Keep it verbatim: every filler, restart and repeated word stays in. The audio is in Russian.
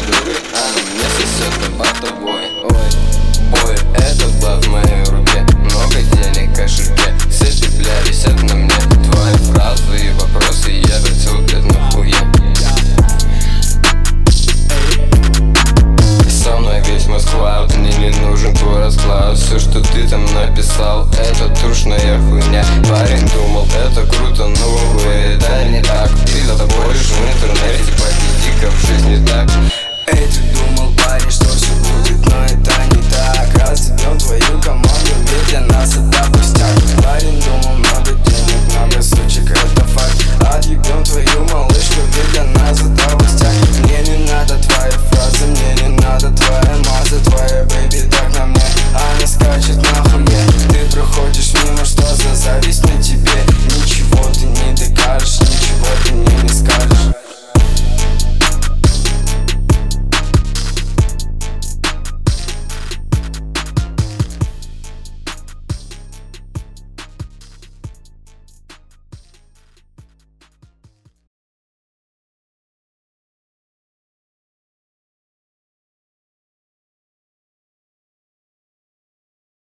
дуры, а мне сосет табаковой. Ой, бой, это блат в моей руке, много денег в кошельке, все петля висят на мне. Твои фразы и вопросы я вертел, блядь, нахуя. Со мной весь Москва, мне не нужен твой расклад. Все, что ты там написал, это трушная хуйня. Парень думал, это круто, но увы, да не так. Ты заходишь в интернете, пойди дико в жизни так.